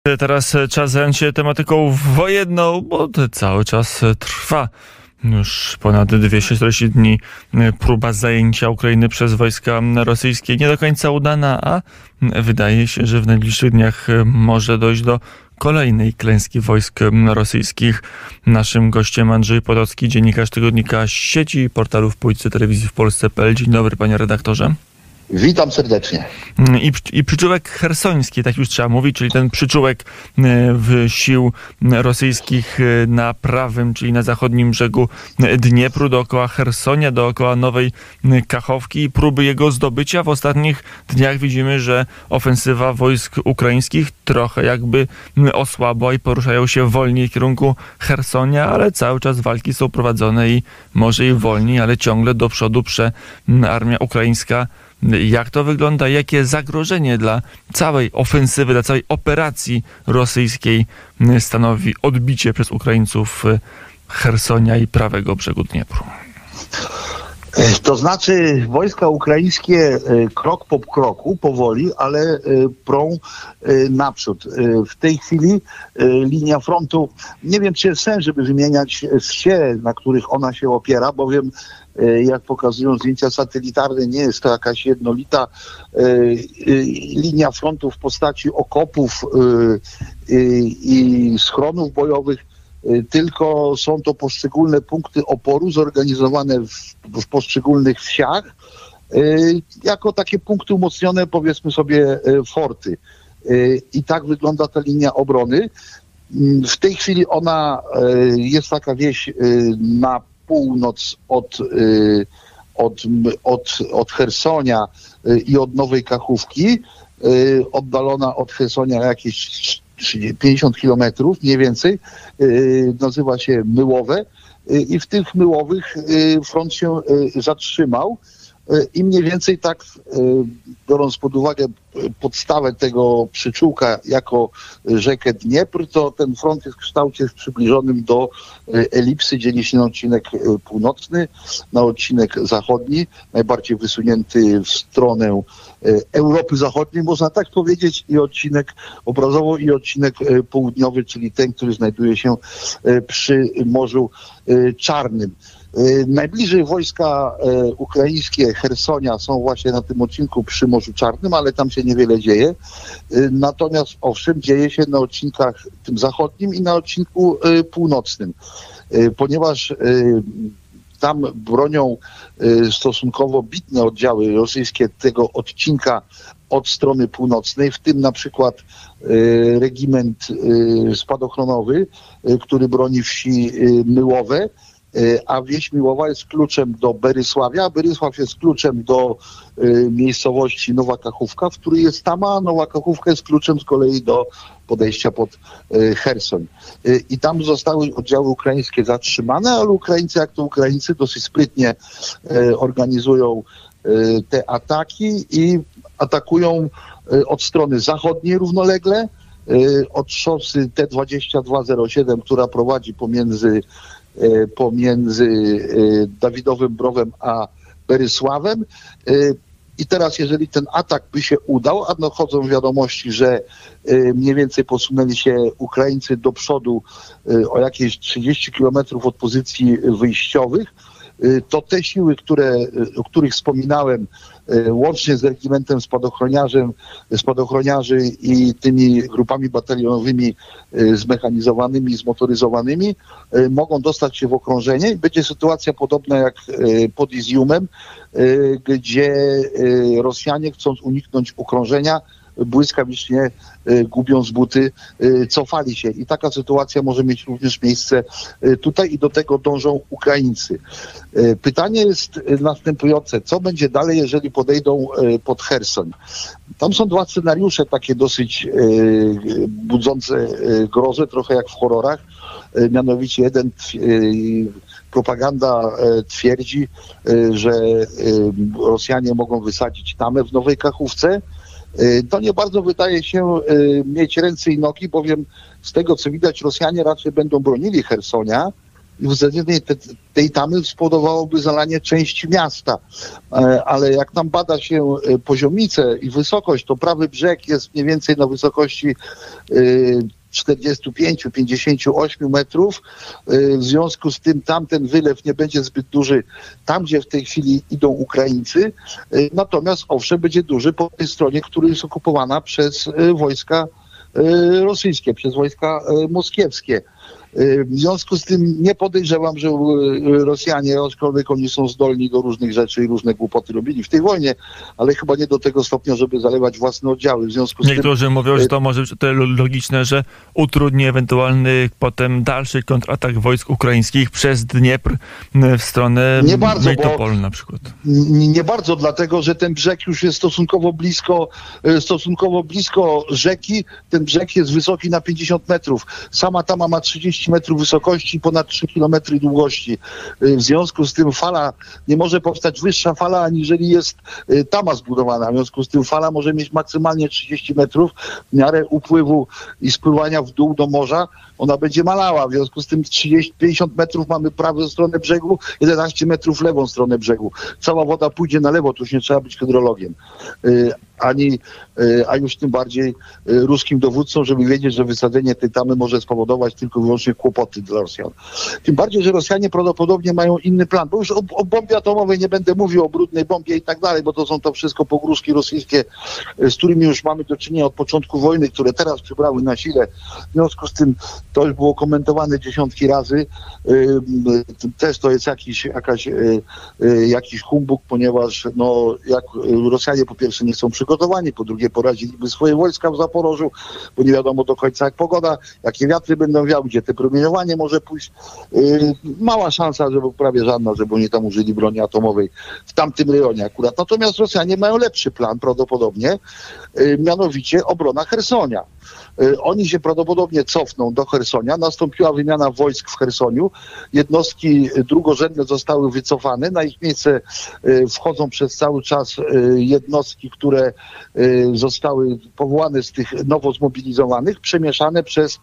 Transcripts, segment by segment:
Teraz czas zająć się tematyką wojenną, bo to cały czas trwa. Już ponad 240 dni próba zajęcia Ukrainy przez wojska rosyjskie nie do końca udana, a wydaje się, że w najbliższych dniach może dojść do kolejnej klęski wojsk rosyjskich. Naszym gościem Andrzej Potocki, dziennikarz tygodnika Sieci i portalu Wpójcy Telewizji w Polsce.pl. Dzień dobry, panie redaktorze. Witam serdecznie. I przyczółek chersoński, tak już trzeba mówić, czyli ten przyczółek sił rosyjskich na prawym, czyli na zachodnim brzegu Dniepru, dookoła Chersonia, dookoła Nowej Kachowki i próby jego zdobycia. W ostatnich dniach widzimy, że ofensywa wojsk ukraińskich trochę jakby osłabła i poruszają się wolniej w kierunku Chersonia, ale cały czas walki są prowadzone i może i wolniej, ale ciągle do przodu armia ukraińska. Jak to wygląda? Jakie zagrożenie dla całej ofensywy, dla całej operacji rosyjskiej stanowi odbicie przez Ukraińców Chersonia i prawego brzegu Dniepru? To znaczy wojska ukraińskie krok po kroku, powoli, ale prą naprzód. W tej chwili linia frontu, nie wiem czy jest sens, żeby wymieniać wsie, na których ona się opiera, bowiem jak pokazują zdjęcia satelitarne, nie jest to jakaś jednolita linia frontu w postaci okopów i schronów bojowych, tylko są to poszczególne punkty oporu zorganizowane w poszczególnych wsiach jako takie punkty umocnione, powiedzmy sobie, forty. I tak wygląda ta linia obrony. W tej chwili ona jest taka wieś na północ od Chersonia i od Nowej Kachówki, oddalona od Chersonia jakieś 50 kilometrów, mniej więcej, nazywa się Myłowe i w tych Myłowych front się zatrzymał i mniej więcej tak, biorąc pod uwagę podstawę tego przyczółka jako rzekę Dniepr, to ten front jest w kształcie przybliżonym do elipsy, dzieli się na odcinek północny, na odcinek zachodni, najbardziej wysunięty w stronę Europy Zachodniej, można tak powiedzieć, i odcinek obrazowo, i odcinek południowy, czyli ten, który znajduje się przy Morzu Czarnym. Najbliżej wojska ukraińskie Chersonia są właśnie na tym odcinku przy Morzu Czarnym, ale tam się niewiele dzieje. Natomiast owszem, dzieje się na odcinkach tym zachodnim i na odcinku północnym. Ponieważ tam bronią stosunkowo bitne oddziały rosyjskie tego odcinka od strony północnej, w tym na przykład regiment spadochronowy, który broni wsi Myłowe, a wieś Myłowa jest kluczem do Berysławia, a Berysław jest kluczem do miejscowości Nowa Kachówka, w której jest Tama, a Nowa Kachówka jest kluczem z kolei do podejścia pod Cherson. I tam zostały oddziały ukraińskie zatrzymane, ale Ukraińcy, jak to Ukraińcy, dosyć sprytnie organizują te ataki i atakują od strony zachodniej równolegle, od szosy T2207, która prowadzi pomiędzy Dawidowym Browem a Berysławem. I teraz, jeżeli ten atak by się udał, a dochodzą wiadomości, że mniej więcej posunęli się Ukraińcy do przodu o jakieś 30 kilometrów od pozycji wyjściowych, to te siły, o których wspominałem, łącznie z regimentem spadochroniarzy i tymi grupami batalionowymi zmechanizowanymi, zmotoryzowanymi, mogą dostać się w okrążenie. Będzie sytuacja podobna jak pod Iziumem, gdzie Rosjanie, chcąc uniknąć okrążenia, błyskawicznie gubiąc buty, cofali się. I taka sytuacja może mieć również miejsce tutaj i do tego dążą Ukraińcy. Pytanie jest następujące. Co będzie dalej, jeżeli podejdą pod Cherson? Tam są dwa scenariusze takie dosyć budzące grozę, trochę jak w horrorach. Mianowicie jeden propaganda twierdzi, że Rosjanie mogą wysadzić Tamę w Nowej Kachówce. To nie bardzo wydaje się mieć ręce i nogi, bowiem z tego co widać Rosjanie raczej będą bronili Chersonia i względnie tej tamy spowodowałoby zalanie części miasta. Ale jak nam bada się poziomice i wysokość, to prawy brzeg jest mniej więcej na wysokości 45-58 metrów. W związku z tym tamten wylew nie będzie zbyt duży tam, gdzie w tej chwili idą Ukraińcy. Natomiast owszem, będzie duży po tej stronie, która jest okupowana przez wojska rosyjskie, przez wojska moskiewskie. W związku z tym nie podejrzewam, że Rosjanie, aczkolwiek oni są zdolni do różnych rzeczy i różne głupoty robili w tej wojnie, ale chyba nie do tego stopnia, żeby zalewać własne oddziały. W związku z Niektórzy mówią, że to może być logiczne, że utrudni ewentualny potem dalszy kontratak wojsk ukraińskich przez Dniepr w stronę Melitopolu na przykład. Nie bardzo, dlatego że ten brzeg już jest stosunkowo blisko rzeki. Ten brzeg jest wysoki na 50 metrów. Sama tama ma 30 metrów wysokości i ponad 3 kilometry długości. W związku z tym nie może powstać wyższa fala, aniżeli jest tama zbudowana. W związku z tym fala może mieć maksymalnie 30 metrów. W miarę upływu i spływania w dół do morza ona będzie malała. W związku z tym 50 metrów mamy prawą stronę brzegu, 11 metrów lewą stronę brzegu. Cała woda pójdzie na lewo, tu już nie trzeba być hydrologiem. A już tym bardziej ruskim dowódcą, żeby wiedzieć, że wysadzenie tej tamy może spowodować tylko i wyłącznie kłopoty dla Rosjan. Tym bardziej, że Rosjanie prawdopodobnie mają inny plan, bo już o bombie atomowej nie będę mówił, o brudnej bombie i tak dalej, bo to są to wszystko pogróżki rosyjskie, z którymi już mamy do czynienia od początku wojny, które teraz przybrały na sile. W związku z tym to już było komentowane dziesiątki razy. Też to jest jakiś humbug, ponieważ jak Rosjanie po pierwsze nie są przygotowani, po drugie poradziliby swoje wojska w Zaporożu, bo nie wiadomo do końca jak pogoda, jakie wiatry będą wiały, gdzie te promieniowanie może pójść. Mała szansa, żeby prawie żadna, żeby oni tam użyli broni atomowej w tamtym rejonie akurat. Natomiast Rosjanie mają lepszy plan prawdopodobnie, mianowicie obrona Chersonia. Oni się prawdopodobnie cofną do Chersonia. Nastąpiła wymiana wojsk w Chersoniu. Jednostki drugorzędne zostały wycofane. Na ich miejsce wchodzą przez cały czas jednostki, które zostały powołane z tych nowo zmobilizowanych, przemieszane przez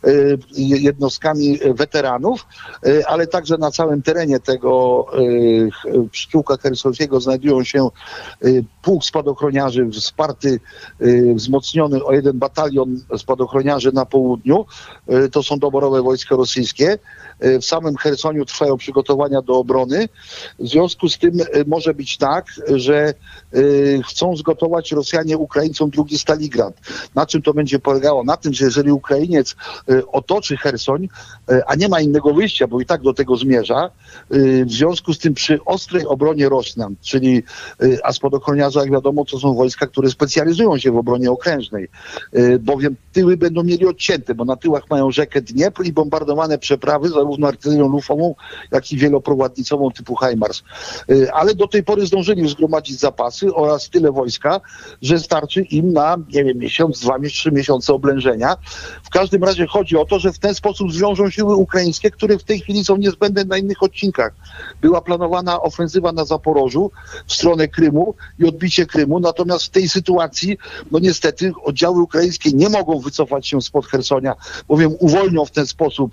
jednostkami weteranów, ale także na całym terenie tego przyciółka chersońskiego znajdują się pułk spadochroniarzy wsparty, wzmocniony o 1 batalion spadochroniarzy na południu. To są doborowe wojska rosyjskie. W samym Chersoniu trwają przygotowania do obrony. W związku z tym może być tak, że chcą zgotować Rosjanie Ukraińcom drugi Staligrad. Na czym to będzie polegało? Na tym, że jeżeli Ukrainiec otoczy Chersoń, a nie ma innego wyjścia, bo i tak do tego zmierza, w związku z tym przy ostrej obronie Rosjan, czyli a spadochroniarze, jak wiadomo, to są wojska, które specjalizują się w obronie okrężnej, bowiem tyły będą mieli odcięte, bo na tyłach mają rzekę Dniepr i bombardowane przeprawy, zarówno artylerią lufową, jak i wieloprowadnicową typu HIMARS. Ale do tej pory zdążyli zgromadzić zapasy oraz tyle wojska, że starczy im na, miesiąc, 2, 3 miesiące oblężenia. W każdym razie chodzi o to, że w ten sposób zwiążą siły ukraińskie, które w tej chwili są niezbędne na innych odcinkach. Była planowana ofensywa na Zaporożu w stronę Krymu i odbicie Krymu, natomiast w tej sytuacji, niestety, oddziały ukraińskie nie mogą wycofać się spod Chersonia, bowiem uwolnią w ten sposób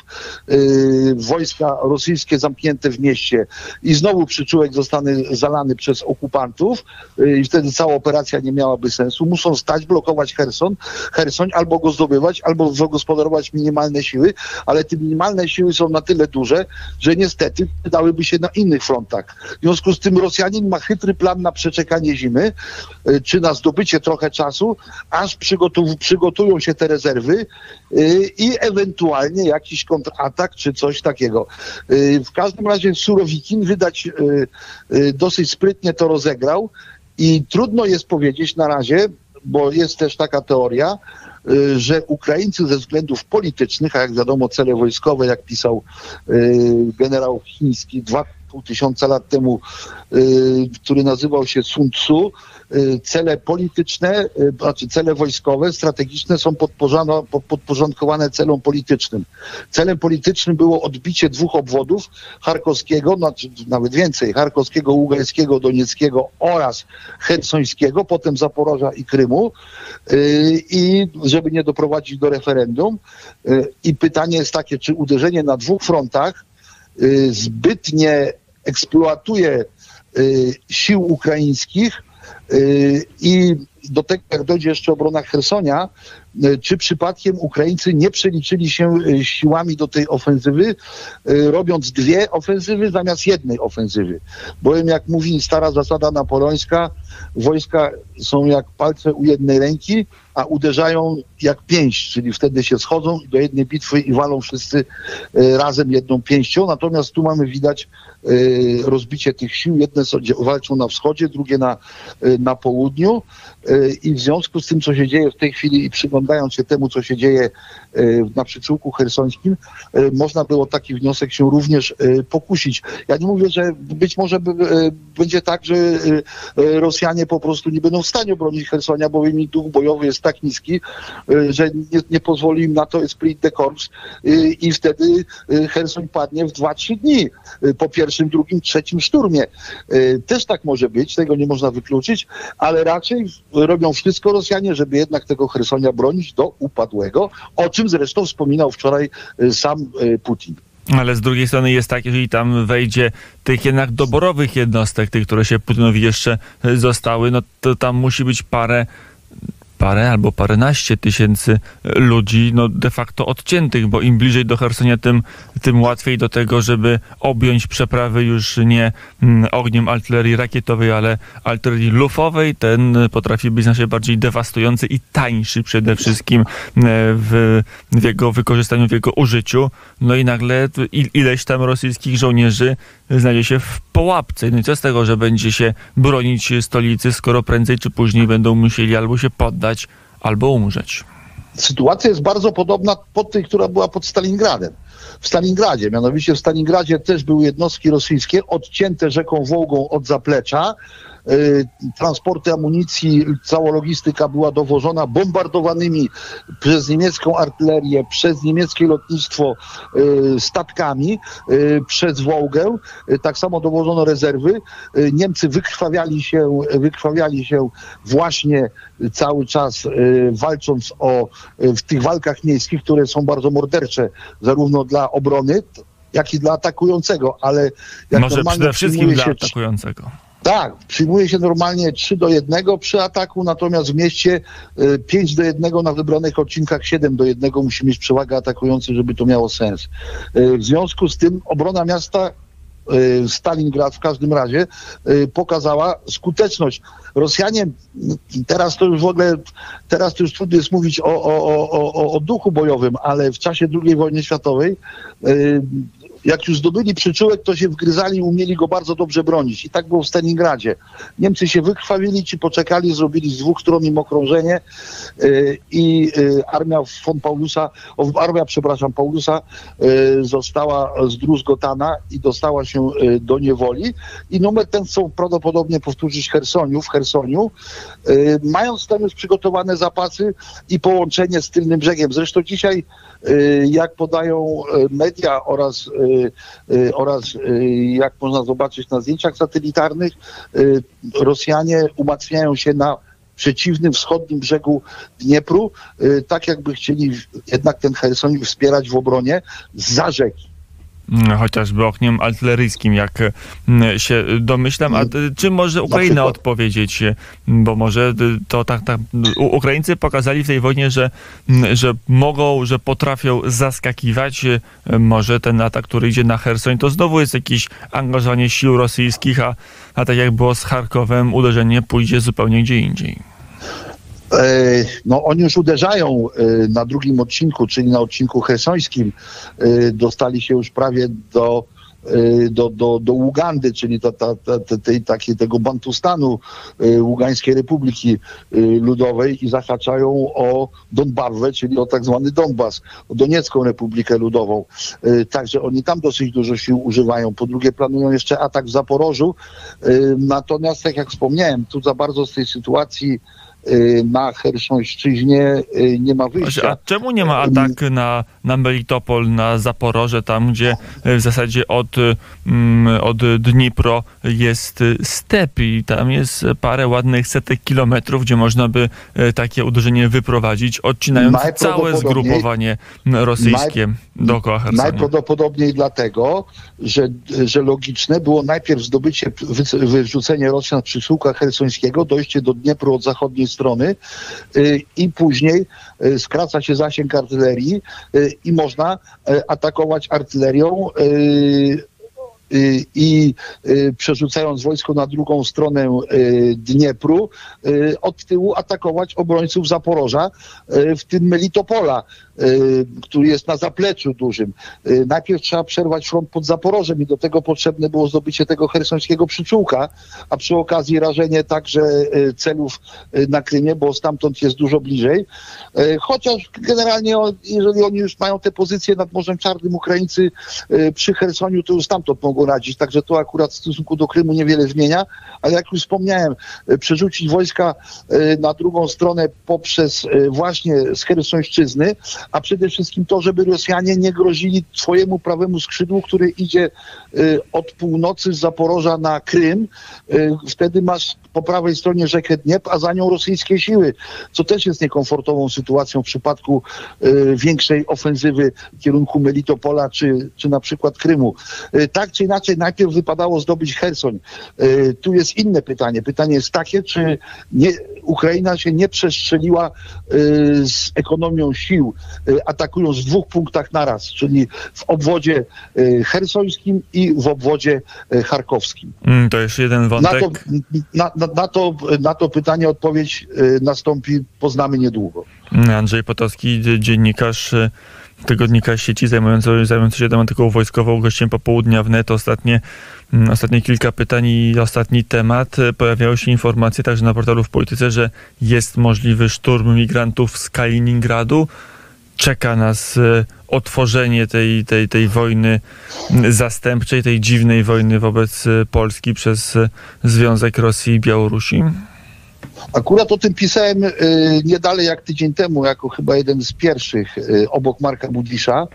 wojska rosyjskie zamknięte w mieście i znowu przyczółek zostanie zalany przez okupantów i wtedy cała operacja nie miałaby sensu. Muszą stać, blokować Chersoń, albo go zdobywać, albo zagospodarować minimalne siły, ale te minimalne siły są na tyle duże, że niestety dałyby się na innych frontach. W związku z tym Rosjanin ma chytry plan na przeczekanie zimy, czy na zdobycie trochę czasu, aż przygotują się te rezerwy i ewentualnie jakiś kontratak, czy coś takiego. W każdym razie Surowikin wydać dosyć sprytnie to rozegrał i trudno jest powiedzieć na razie, bo jest też taka teoria, że Ukraińcy ze względów politycznych, a jak wiadomo cele wojskowe, jak pisał generał chiński 2500 lat temu, który nazywał się Sun Tzu, cele polityczne, znaczy cele wojskowe, strategiczne są podporządkowane celom politycznym. Celem politycznym było odbicie 2 obwodów, charkowskiego, znaczy nawet więcej, charkowskiego, ługańskiego, donieckiego oraz chersońskiego, potem Zaporoża i Krymu, i żeby nie doprowadzić do referendum. I pytanie jest takie, czy uderzenie na 2 frontach zbytnie eksploatuje sił ukraińskich i do tego, jak dojdzie jeszcze obrona Chersonia, czy przypadkiem Ukraińcy nie przeliczyli się siłami do tej ofensywy, robiąc 2 ofensywy zamiast jednej ofensywy. Bowiem, jak mówi stara zasada napoleońska, wojska są jak palce u jednej ręki, a uderzają jak pięść, czyli wtedy się schodzą do jednej bitwy i walą wszyscy razem jedną pięścią. Natomiast tu mamy widać rozbicie tych sił. Jedne walczą na wschodzie, drugie na południu i w związku z tym, co się dzieje w tej chwili i przyglądając się temu, co się dzieje na przyczółku chersońskim, można było taki wniosek się również pokusić. Ja nie mówię, że być może będzie tak, że Rosjanie po prostu nie będą w stanie obronić Chersonia, bowiem ich duch bojowy jest tak niski, że nie pozwoli im na to esprit de corps i wtedy Chersoń padnie w 2-3 dni po pierwszym, drugim, trzecim szturmie. Też tak może być, tego nie można wykluczyć, ale raczej robią wszystko Rosjanie, żeby jednak tego Chersonia bronić do upadłego, o czym zresztą wspominał wczoraj sam Putin. Ale z drugiej strony jest tak, jeżeli tam wejdzie tych jednak doborowych jednostek, tych, które się Putinowi jeszcze zostały, no to tam musi być parę albo paręnaście tysięcy ludzi, no de facto odciętych, bo im bliżej do Chersonia, tym łatwiej do tego, żeby objąć przeprawy już nie ogniem artylerii rakietowej, ale artylerii lufowej. Ten potrafi być znacznie bardziej dewastujący i tańszy przede wszystkim w jego wykorzystaniu, w jego użyciu. No i nagle ileś tam rosyjskich żołnierzy znajdzie się w pułapce. No i co z tego, że będzie się bronić stolicy, skoro prędzej czy później będą musieli albo się poddać, albo umrzeć. Sytuacja jest bardzo podobna pod tej, która była pod Stalingradem. W Stalingradzie, mianowicie w Stalingradzie też były jednostki rosyjskie odcięte rzeką Wołgą od zaplecza. Transporty amunicji, cała logistyka była dowożona bombardowanymi przez niemiecką artylerię, przez niemieckie lotnictwo statkami, przez Wołgę. Tak samo dowożono rezerwy. Niemcy wykrwawiali się właśnie cały czas walcząc w tych walkach miejskich, które są bardzo mordercze zarówno dla obrony, jak i dla atakującego, ale jak może przede wszystkim dla atakującego. Tak, przyjmuje się normalnie 3-1 przy ataku, natomiast w mieście 5-1 na wybranych odcinkach 7-1 musi mieć przewagę atakujący, żeby to miało sens. W związku z tym obrona miasta Stalingrad w każdym razie pokazała skuteczność. Rosjanie, teraz to już trudno jest mówić o duchu bojowym, ale w czasie II wojny światowej jak już zdobyli przyczółek, to się wgryzali i umieli go bardzo dobrze bronić. I tak było w Stalingradzie. Niemcy się wykrwawili, ci poczekali, zrobili z 2 stron im okrążenie i armia Paulusa została zdruzgotana i dostała się do niewoli. I numer ten chcą prawdopodobnie powtórzyć w Chersoniu, mając tam już przygotowane zapasy i połączenie z tylnym brzegiem. Zresztą dzisiaj, jak podają media oraz jak można zobaczyć na zdjęciach satelitarnych, Rosjanie umacniają się na przeciwnym wschodnim brzegu Dniepru, tak jakby chcieli jednak ten Cherson wspierać w obronie zza rzeki. Chociażby ogniem artyleryjskim, jak się domyślam. A czym może Ukraina odpowiedzieć? Bo może to tak Ukraińcy pokazali w tej wojnie, że mogą, że potrafią zaskakiwać. Może ten atak, który idzie na Cherson, to znowu jest jakieś angażowanie sił rosyjskich, a tak jak było z Charkowem, uderzenie pójdzie zupełnie gdzie indziej. No oni już uderzają na drugim odcinku, czyli na odcinku chersońskim. Dostali się już prawie do Ugandy, czyli tego Bantustanu Ługańskiej Republiki Ludowej i zahaczają o Donbawę, czyli o tak zwany Donbas, o Doniecką Republikę Ludową. Także oni tam dosyć dużo sił używają. Po drugie planują jeszcze atak w Zaporożu. Natomiast, tak jak wspomniałem, tu za bardzo z tej sytuacji na Chersońszczyźnie nie ma wyjścia. A czemu nie ma ataku na Melitopol, na Zaporoże, tam gdzie w zasadzie od Dnipro jest step i tam jest parę ładnych setek kilometrów, gdzie można by takie uderzenie wyprowadzić, odcinając całe zgrupowanie rosyjskie dookoła Chersonia? Najprawdopodobniej dlatego, że logiczne było najpierw zdobycie, wyrzucenie Rosjan z przyszłka chersońskiego, dojście do Dniepru od zachodniej strony i później skraca się zasięg artylerii i można atakować artylerią i przerzucając wojsko na drugą stronę Dniepru, od tyłu atakować obrońców Zaporoża, w tym Melitopola, który jest na zapleczu dużym. Najpierw trzeba przerwać front pod Zaporożem i do tego potrzebne było zdobycie tego chersońskiego przyczółka, a przy okazji rażenie także celów na Krymie, bo stamtąd jest dużo bliżej. Chociaż generalnie, jeżeli oni już mają te pozycje nad Morzem Czarnym, Ukraińcy przy Chersoniu, to już stamtąd mogą radzić, także to akurat w stosunku do Krymu niewiele zmienia, ale jak już wspomniałem, przerzucić wojska na drugą stronę poprzez właśnie z Chersońszczyzny, a przede wszystkim to, żeby Rosjanie nie grozili swojemu prawemu skrzydłu, które idzie od północy z Zaporoża na Krym. Wtedy masz po prawej stronie rzekę Dniepr, a za nią rosyjskie siły, co też jest niekomfortową sytuacją w przypadku większej ofensywy w kierunku Melitopola czy na przykład Krymu. Tak czy inaczej, najpierw wypadało zdobyć Chersoń. Tu jest inne pytanie. Pytanie jest takie, czy Ukraina się nie przestrzeliła z ekonomią sił, atakując w dwóch punktach naraz, czyli w obwodzie chersońskim i w obwodzie charkowskim. To jeszcze jeden wątek. Na to pytanie odpowiedź nastąpi, poznamy niedługo. Andrzej Potocki, dziennikarz tygodnika Sieci zajmujący się tematyką wojskową, gościem Popołudnia wnet. Ostatnie kilka pytań i ostatni temat. Pojawiały się informacje także na portalu w Polityce, że jest możliwy szturm migrantów z Kaliningradu. Czeka nas otworzenie tej wojny zastępczej, tej dziwnej wojny wobec Polski przez Związek Rosji i Białorusi? Akurat o tym pisałem nie dalej jak tydzień temu, jako chyba jeden z pierwszych obok Marka Budisza.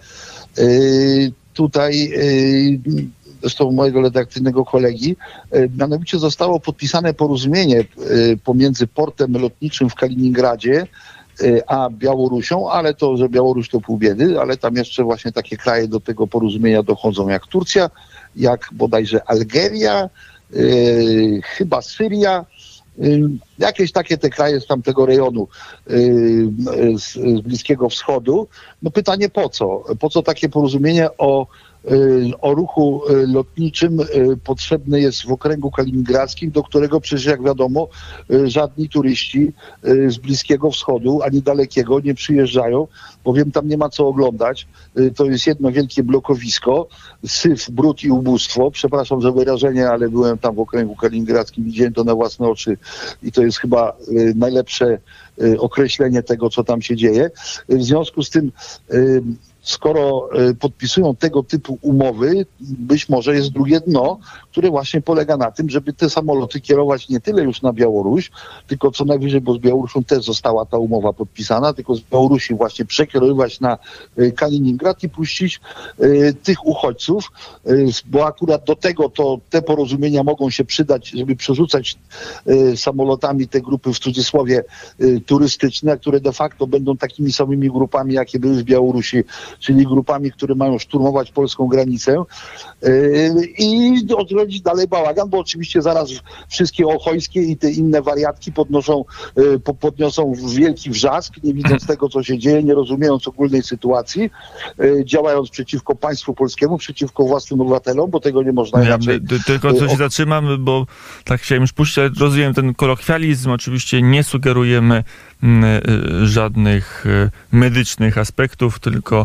Tutaj zresztą mojego redakcyjnego kolegi, mianowicie zostało podpisane porozumienie pomiędzy portem lotniczym w Kaliningradzie a Białorusią, ale to, że Białoruś to pół biedy, ale tam jeszcze właśnie takie kraje do tego porozumienia dochodzą jak Turcja, jak bodajże Algeria, chyba Syria, jakieś takie te kraje z tamtego rejonu z Bliskiego Wschodu. No pytanie po co? Po co takie porozumienie o ruchu lotniczym potrzebne jest w okręgu kaliningradzkim, do którego przecież jak wiadomo żadni turyści z Bliskiego Wschodu ani dalekiego nie przyjeżdżają, bowiem tam nie ma co oglądać. To jest jedno wielkie blokowisko, syf, brud i ubóstwo. Przepraszam za wyrażenie, ale byłem tam w okręgu kaliningradzkim, widziałem to na własne oczy i to jest chyba najlepsze określenie tego, co tam się dzieje. W związku z tym skoro podpisują tego typu umowy, być może jest drugie dno, które właśnie polega na tym, żeby te samoloty kierować nie tyle już na Białoruś, tylko co najwyżej, bo z Białorusią też została ta umowa podpisana, tylko z Białorusi właśnie przekierowywać na Kaliningrad i puścić tych uchodźców, bo akurat do tego to te porozumienia mogą się przydać, żeby przerzucać samolotami te grupy w cudzysłowie turystyczne, które de facto będą takimi samymi grupami, jakie były w Białorusi, czyli grupami, które mają szturmować polską granicę i odrodzić dalej bałagan, bo oczywiście zaraz wszystkie ochojskie i te inne wariatki podniosą wielki wrzask, nie widząc tego, co się dzieje, nie rozumiejąc ogólnej sytuacji, działając przeciwko państwu polskiemu, przeciwko własnym obywatelom, bo tego nie można inaczej. Tylko co się zatrzymam, bo tak chciałem już puścić, ale rozumiem ten kolokwializm, oczywiście nie sugerujemy żadnych medycznych aspektów, tylko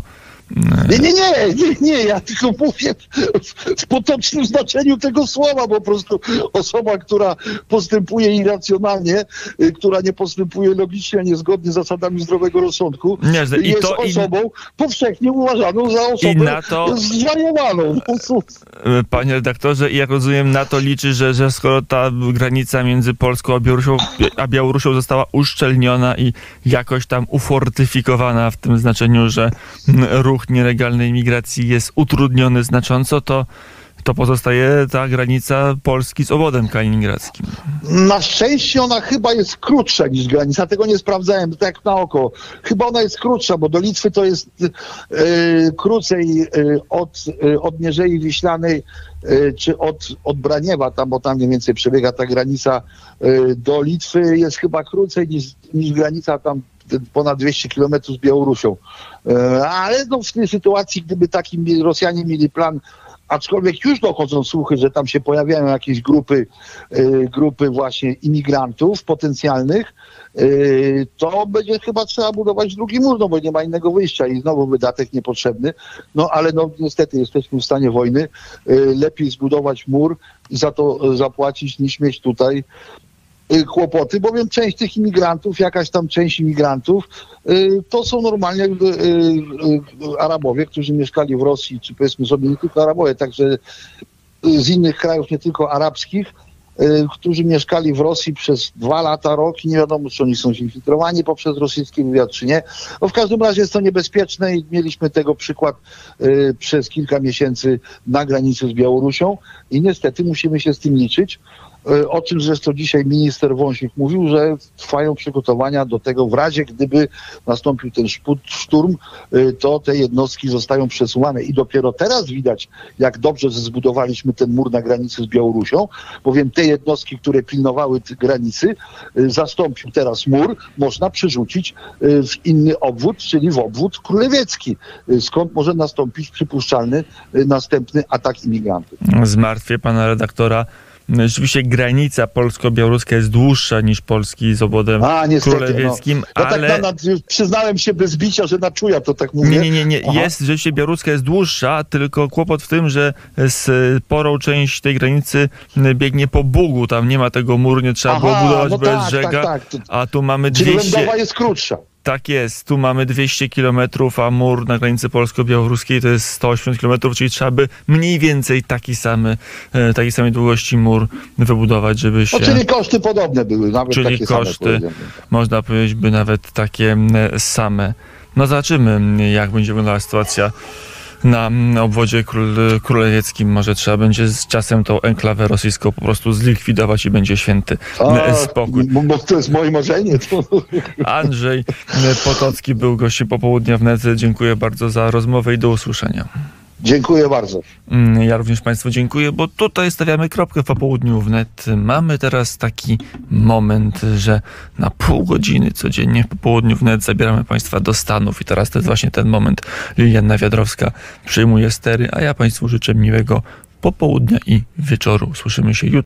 Nie, ja tylko mówię w potocznym znaczeniu tego słowa, po prostu osoba, która postępuje irracjonalnie, która nie postępuje logicznie, a niezgodnie z zasadami zdrowego rozsądku, jest osobą powszechnie uważaną za osobę zwariowaną. Panie redaktorze, jak rozumiem, na to liczy, że skoro ta granica między Polską a Białorusią została uszczelniona i jakoś tam ufortyfikowana w tym znaczeniu, że ruch nielegalnej migracji jest utrudniony znacząco, to pozostaje ta granica Polski z obwodem kaliningradzkim. Na szczęście ona chyba jest krótsza niż granica. Tego nie sprawdzałem, tak na oko. Chyba ona jest krótsza, bo do Litwy to jest krócej od Mierzei Wiślanej czy od Braniewa, bo tam mniej więcej przebiega ta granica do Litwy, jest chyba krócej niż granica tam ponad 200 kilometrów z Białorusią. Ale w tej sytuacji, gdyby taki Rosjanie mieli plan, aczkolwiek już dochodzą słuchy, że tam się pojawiają jakieś grupy właśnie imigrantów potencjalnych, to będzie chyba trzeba budować drugi mur, bo nie ma innego wyjścia i znowu wydatek niepotrzebny. Ale niestety jesteśmy w stanie wojny. Lepiej zbudować mur i za to zapłacić, niż mieć tutaj kłopoty, bowiem część tych imigrantów, jakaś tam część imigrantów, to są normalnie Arabowie, którzy mieszkali w Rosji, czy powiedzmy sobie nie tylko Arabowie, także z innych krajów, nie tylko arabskich, którzy mieszkali w Rosji przez 2 lata, rok i nie wiadomo, czy oni są infiltrowani poprzez rosyjski wywiad, czy nie. W każdym razie jest to niebezpieczne i mieliśmy tego przykład przez kilka miesięcy na granicy z Białorusią i niestety musimy się z tym liczyć. O czym zresztą dzisiaj minister Wąsik mówił, że trwają przygotowania do tego, w razie gdyby nastąpił ten szturm, to te jednostki zostają przesuwane. I dopiero teraz widać, jak dobrze zbudowaliśmy ten mur na granicy z Białorusią, bowiem te jednostki, które pilnowały tej granicy, zastąpił teraz mur, można przerzucić w inny obwód, czyli w obwód królewiecki, skąd może nastąpić przypuszczalny następny atak imigrantów. Zmartwię pana redaktora. Rzeczywiście granica polsko-białoruska jest dłuższa niż Polski z obwodem królewieckim, ale... przyznałem się bez bicia, że na czuja to tak mówię. Nie. Jest, rzeczywiście białoruska jest dłuższa, tylko kłopot w tym, że sporą część tej granicy biegnie po Bugu. Tam nie ma tego muru, nie trzeba było budować Brzega, tak. A tu mamy 200... Czyli Łędowa jest krótsza. Tak jest, tu mamy 200 kilometrów, a mur na granicy polsko-białoruskiej to jest 180 kilometrów, czyli trzeba by mniej więcej takiej samej długości mur wybudować, żeby się... czyli koszty podobne były, nawet czyli takie koszty, same, można powiedzieć, by nawet takie same. Zobaczymy, jak będzie wyglądała sytuacja na obwodzie królewieckim. Może trzeba będzie z czasem tą enklawę rosyjską po prostu zlikwidować i będzie święty spokój. Bo to jest moje marzenie. Andrzej Potocki był gościem Popołudnia wnet. Dziękuję bardzo za rozmowę i do usłyszenia. Dziękuję bardzo. Ja również Państwu dziękuję, bo tutaj stawiamy kropkę w Popołudniu wnet. Mamy teraz taki moment, że na pół godziny codziennie w Popołudniu wnet zabieramy Państwa do Stanów i teraz to jest właśnie ten moment. Liliana Wiadrowska przyjmuje stery, a ja Państwu życzę miłego popołudnia i wieczoru. Słyszymy się jutro.